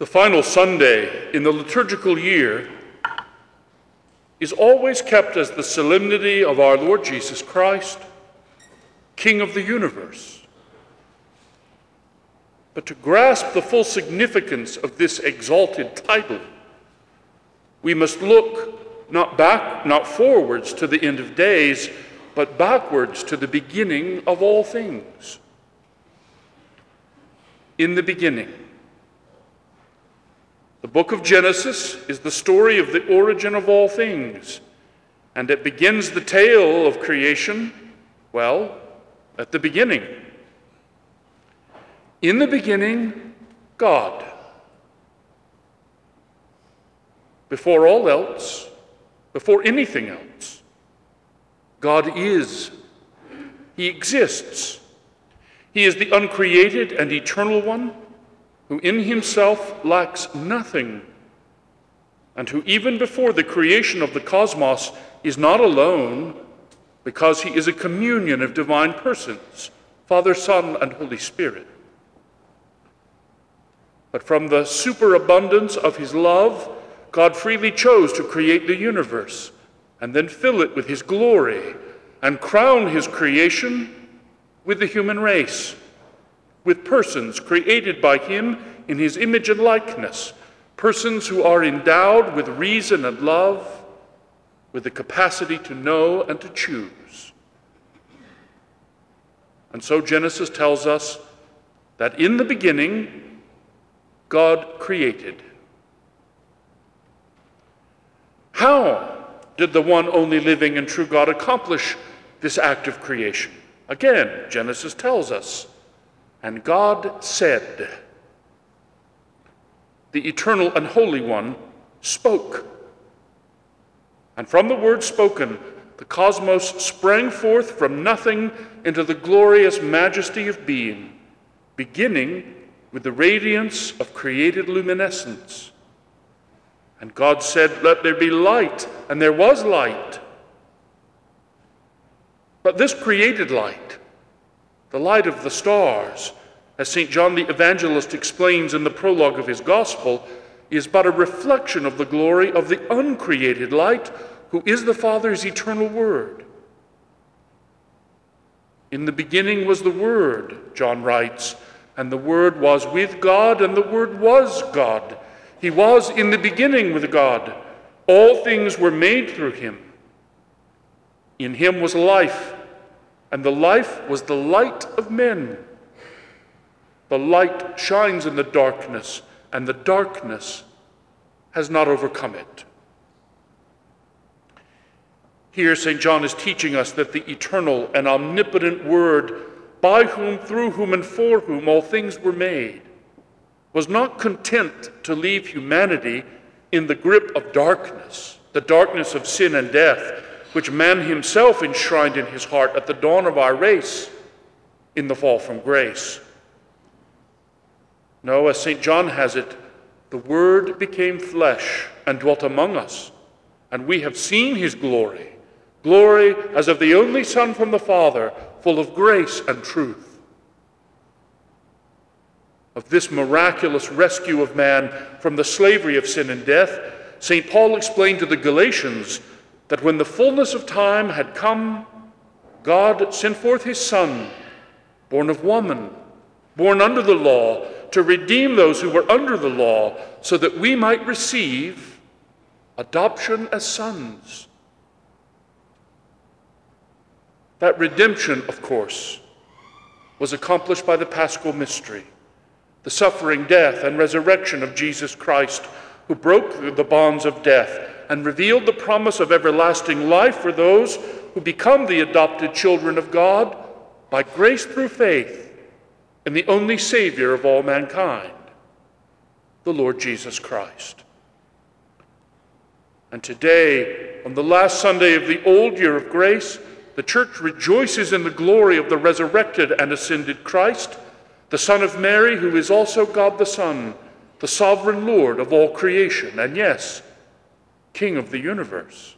The final Sunday in the liturgical year is always kept as the solemnity of our Lord Jesus Christ, King of the universe. But to grasp the full significance of this exalted title, we must look not back, not forwards to the end of days, but backwards to the beginning of all things. In the beginning. The book of Genesis is the story of the origin of all things, and it begins the tale of creation, well, at the beginning. In the beginning, God. Before all else, before anything else, God is. He exists. He is the uncreated and eternal one, who in himself lacks nothing, and who even before the creation of the cosmos is not alone, because he is a communion of divine persons, Father, Son, and Holy Spirit. But from the superabundance of his love, God freely chose to create the universe and then fill it with his glory and crown his creation with the human race, with persons created by him in his image and likeness, persons who are endowed with reason and love, with the capacity to know and to choose. And so Genesis tells us that in the beginning, God created. How did the one only living and true God accomplish this act of creation? Again, Genesis tells us, and God said. The eternal and holy one spoke. And from the word spoken, the cosmos sprang forth from nothing into the glorious majesty of being, beginning with the radiance of created luminescence. And God said, "Let there be light," and there was light. But this created light, the light of the stars, as St. John the Evangelist explains in the prologue of his Gospel, is but a reflection of the glory of the uncreated light, who is the Father's eternal Word. In the beginning was the Word, John writes, and the Word was with God, and the Word was God. He was in the beginning with God. All things were made through him. In him was life, and the life was the light of men. The light shines in the darkness, and the darkness has not overcome it. Here, St. John is teaching us that the eternal and omnipotent Word, by whom, through whom, and for whom all things were made, was not content to leave humanity in the grip of darkness, the darkness of sin and death, which man himself enshrined in his heart at the dawn of our race in the fall from grace. No, as St. John has it, the Word became flesh and dwelt among us, and we have seen his glory, glory as of the only Son from the Father, full of grace and truth. Of this miraculous rescue of man from the slavery of sin and death, St. Paul explained to the Galatians that when the fullness of time had come, God sent forth his Son, born of woman, born under the law, to redeem those who were under the law, so that we might receive adoption as sons. That redemption, of course, was accomplished by the Paschal mystery, the suffering, death, and resurrection of Jesus Christ, who broke the bonds of death and revealed the promise of everlasting life for those who become the adopted children of God by grace through faith in the only Savior of all mankind, the Lord Jesus Christ. And today, on the last Sunday of the old year of grace, the Church rejoices in the glory of the resurrected and ascended Christ, the Son of Mary, who is also God the Son, the sovereign Lord of all creation, and yes, King of the universe.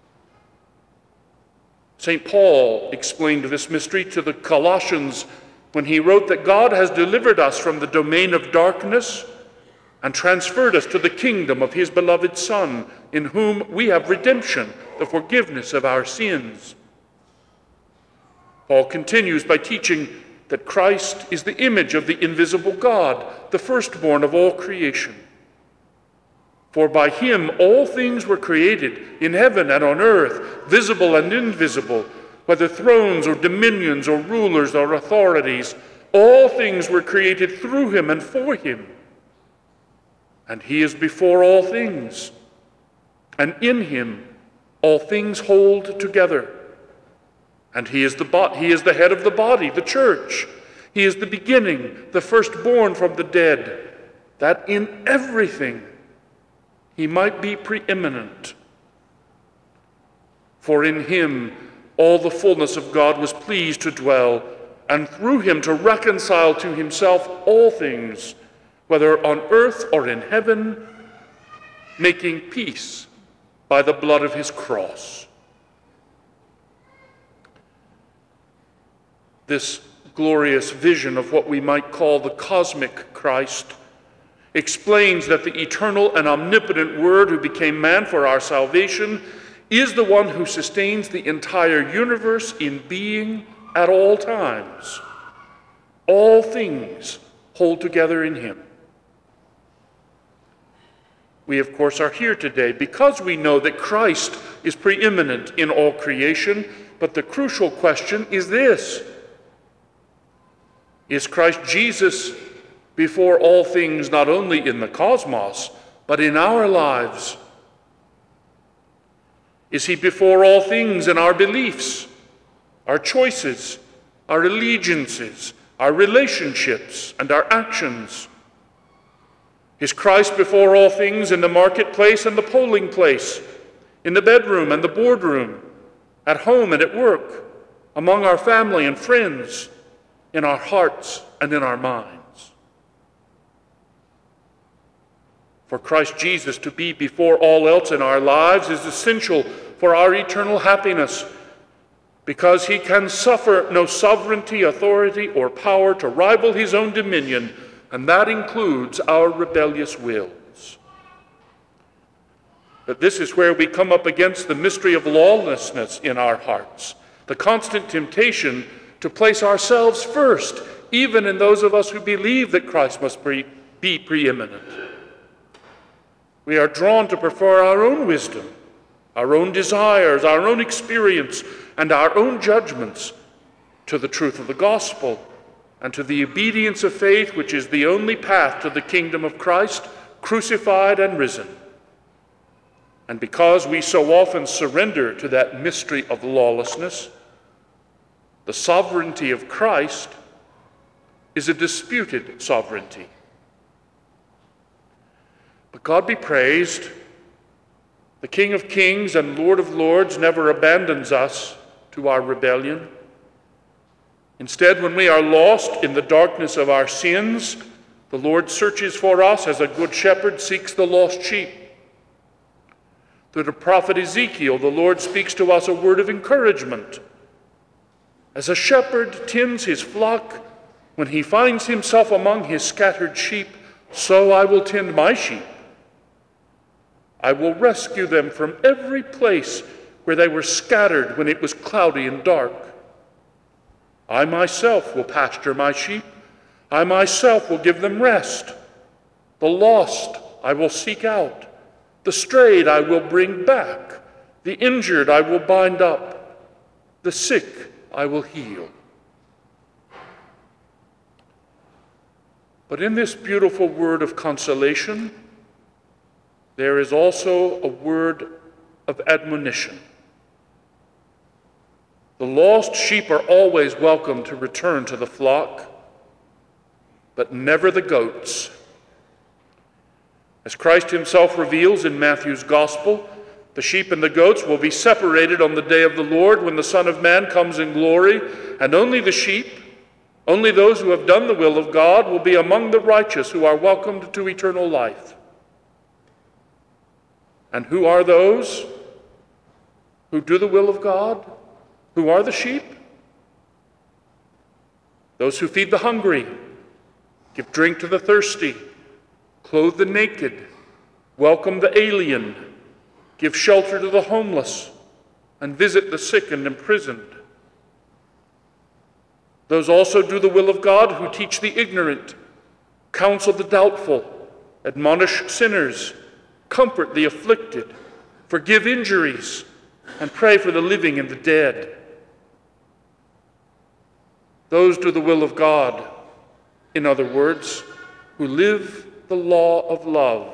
St. Paul explained this mystery to the Colossians when he wrote that God has delivered us from the domain of darkness and transferred us to the kingdom of his beloved Son, in whom we have redemption, the forgiveness of our sins. Paul continues by teaching that Christ is the image of the invisible God, the firstborn of all creation. For by him all things were created, in heaven and on earth, visible and invisible, whether thrones or dominions or rulers or authorities. All things were created through him and for him. And he is before all things, and in him all things hold together. And he is the head of the body, the church. He is the beginning, the firstborn from the dead, that in everything he might be preeminent. For in him all the fullness of God was pleased to dwell, and through him to reconcile to himself all things, whether on earth or in heaven, making peace by the blood of his cross. This glorious vision of what we might call the cosmic Christ explains that the eternal and omnipotent Word who became man for our salvation is the one who sustains the entire universe in being at all times. All things hold together in him. We, of course, are here today because we know that Christ is preeminent in all creation, but the crucial question is this: is Christ Jesus before all things, not only in the cosmos, but in our lives? Is he before all things in our beliefs, our choices, our allegiances, our relationships, and our actions? Is Christ before all things in the marketplace and the polling place, in the bedroom and the boardroom, at home and at work, among our family and friends, in our hearts and in our minds? For Christ Jesus to be before all else in our lives is essential for our eternal happiness, because he can suffer no sovereignty, authority, or power to rival his own dominion, and that includes our rebellious wills. But this is where we come up against the mystery of lawlessness in our hearts, the constant temptation to place ourselves first, even in those of us who believe that Christ must be preeminent. We are drawn to prefer our own wisdom, our own desires, our own experience, and our own judgments to the truth of the gospel and to the obedience of faith, which is the only path to the kingdom of Christ, crucified and risen. And because we so often surrender to that mystery of lawlessness, the sovereignty of Christ is a disputed sovereignty. But God be praised, the King of Kings and Lord of Lords never abandons us to our rebellion. Instead, when we are lost in the darkness of our sins, the Lord searches for us as a good shepherd seeks the lost sheep. Through the prophet Ezekiel, the Lord speaks to us a word of encouragement. As a shepherd tends his flock, when he finds himself among his scattered sheep, so I will tend my sheep. I will rescue them from every place where they were scattered when it was cloudy and dark. I myself will pasture my sheep. I myself will give them rest. The lost I will seek out. The strayed I will bring back. The injured I will bind up. The sick I will heal. But in this beautiful word of consolation, there is also a word of admonition. The lost sheep are always welcome to return to the flock, but never the goats. As Christ himself reveals in Matthew's Gospel, the sheep and the goats will be separated on the day of the Lord when the Son of Man comes in glory, and only the sheep, only those who have done the will of God, will be among the righteous who are welcomed to eternal life. And who are those who do the will of God? Who are the sheep? those who feed the hungry, give drink to the thirsty, clothe the naked, welcome the alien, give shelter to the homeless, and visit the sick and imprisoned. Those also do the will of God who teach the ignorant, counsel the doubtful, admonish sinners, comfort the afflicted, forgive injuries, and pray for the living and the dead. Those do the will of God, in other words, who live the law of love.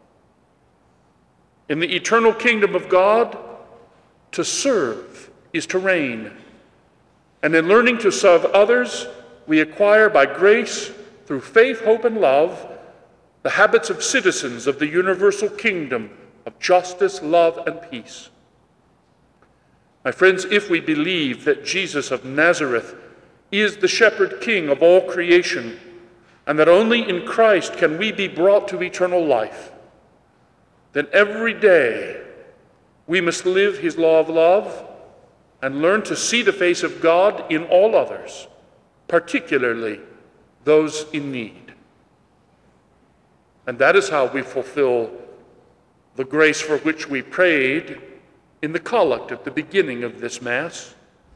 In the eternal kingdom of God, to serve is to reign. And in learning to serve others, we acquire by grace, through faith, hope, and love, the habits of citizens of the universal kingdom of justice, love, and peace. My friends, if we believe that Jesus of Nazareth is the shepherd king of all creation, and that only in Christ can we be brought to eternal life, then every day we must live his law of love and learn to see the face of God in all others, particularly those in need. And that is how we fulfill the grace for which we prayed in the collect at the beginning of this Mass.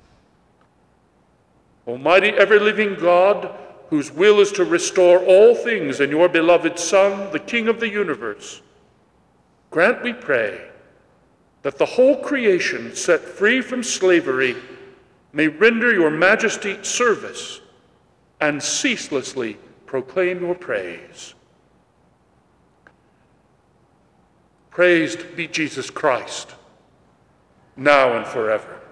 Almighty ever-living God, whose will is to restore all things in your beloved Son, the King of the universe, grant, we pray, that the whole creation, set free from slavery, may render your majesty service and ceaselessly proclaim your praise. Praised be Jesus Christ, now and forever.